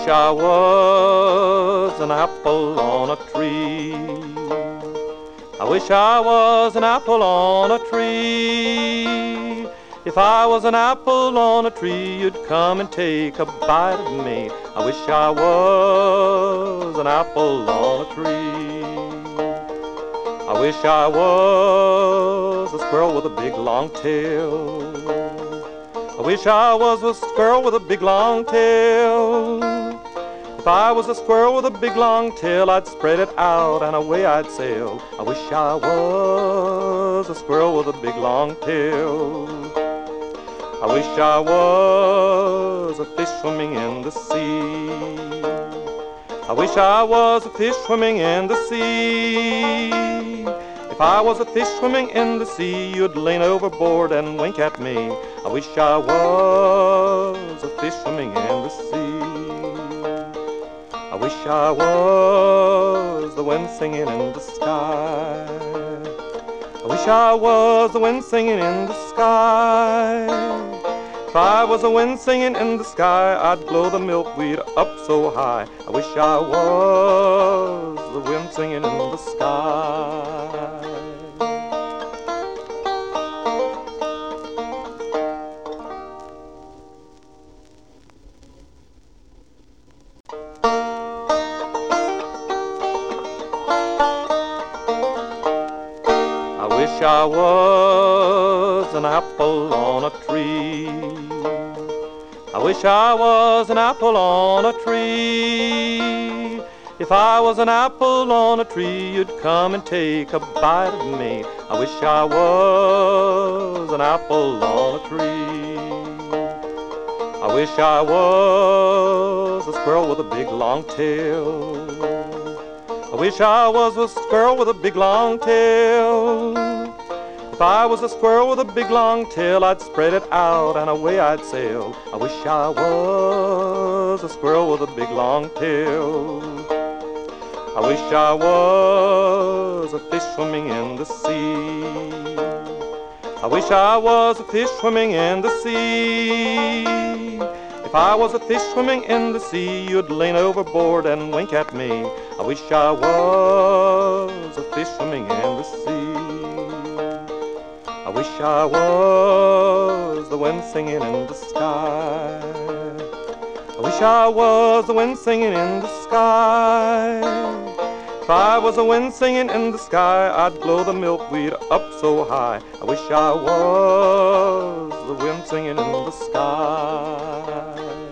I was an apple on a tree. I wish I was an apple on a tree. If I was an apple on a tree, you'd come and take a bite of me. I wish I was an apple on a tree. I wish I was a squirrel with a big long tail. I wish I was a squirrel with a big long tail. If I was a squirrel with a big long tail, I'd spread it out and away I'd sail. I wish I was a squirrel with a big long tail. I wish I was a fish swimming in the sea. I wish I was a fish swimming in the sea. If I was a fish swimming in the sea, you'd lean overboard and wink at me. I wish I was a fish swimming in the sea. I wish I was the wind singing in the sky. I wish I was the wind singing in the sky. If I was a wind singing in the sky, I'd blow the milkweed up so high. I wish I was the wind singing in the sky. I wish I was an apple on a tree. I wish I was an apple on a tree. If I was an apple on a tree, you'd come and take a bite of me. I wish I was an apple on a tree. I wish I was a squirrel with a big long tail. I wish I was a squirrel with a big long tail. If I was a squirrel with a big long tail, I'd spread it out and away I'd sail. I wish I was a squirrel with a big long tail. I wish I was a fish swimming in the sea. I wish I was a fish swimming in the sea. If I was a fish swimming in the sea, you'd lean overboard and wink at me. I wish I was a fish swimming in the sea. I wish I was the wind singing in the sky. I wish I was the wind singing in the sky. If I was a wind singing in the sky, I'd blow the milkweed up so high. I wish I was the wind singing in the sky.